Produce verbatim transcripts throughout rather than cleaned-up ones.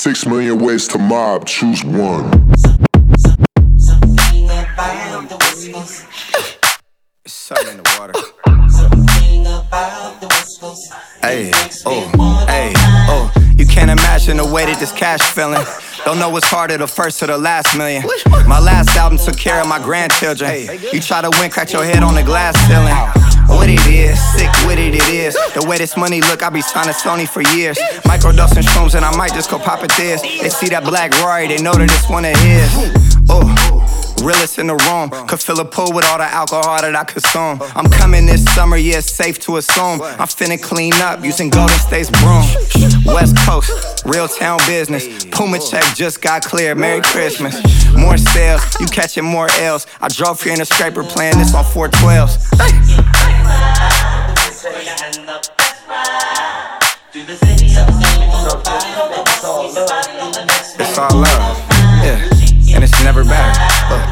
Six million ways to mob, choose one. Something about the West Coast. It's something in the water. Something about the West Coast. Hey, oh, hey, oh. You can't imagine the way that this cash feeling. Don't know what's harder, the first or the last million. My last album took care of my grandchildren. You try to win, crack your head on the glass ceiling. What it is, sick with it, it is. The way this money look, I be signing Sony for years. Microdosing shrooms and I might just go pop it this. They see that black Rory, they know that it's one of his. Oh. Realest in the room, could fill a pool with all the alcohol that I consume. I'm coming this summer, yeah, it's safe to assume. I'm finna clean up using Golden State's broom. West Coast, real town business. Puma check just got cleared, Merry Christmas. More sales, you catching more L's. I drove here in a scraper playing this on four twelves. It's all love, yeah. And it's never better. Uh.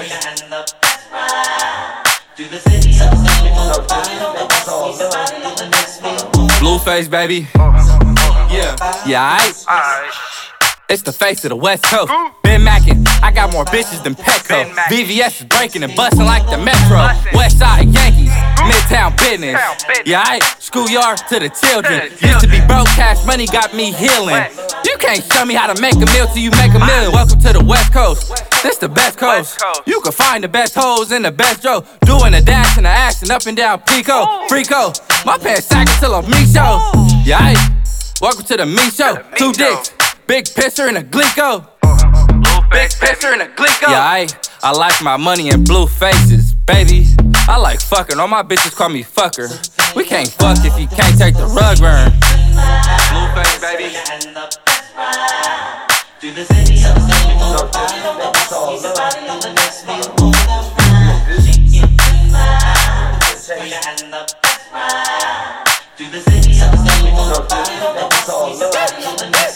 Blueface, baby. Yeah, yeah, aight. It's the face of the West Coast. Been mackin', I got more bitches than Petco. V V S is breaking and bustin' like the Metro. West Side Yankees, Midtown business. Yeah, aight. Schoolyard to the children. Used to be broke, cash money got me healing. You can't show me how to make a meal till you make a million. Welcome to the West Coast. This the best coast. You can find the best hoes in the best Joe. Doing a dash and a action up and down Pico. Freako, my pants sagging till I'm me show. Yeah, aight. Welcome to the me show. Two dicks, big pisser and a glico. Big pisser and a glico. Yeah, I, I like my money in blue faces, baby. I like fucking. All my bitches call me fucker. We can't fuck if you can't take the rug burn. Blueface, baby. Do the city of the city, do the city of the city,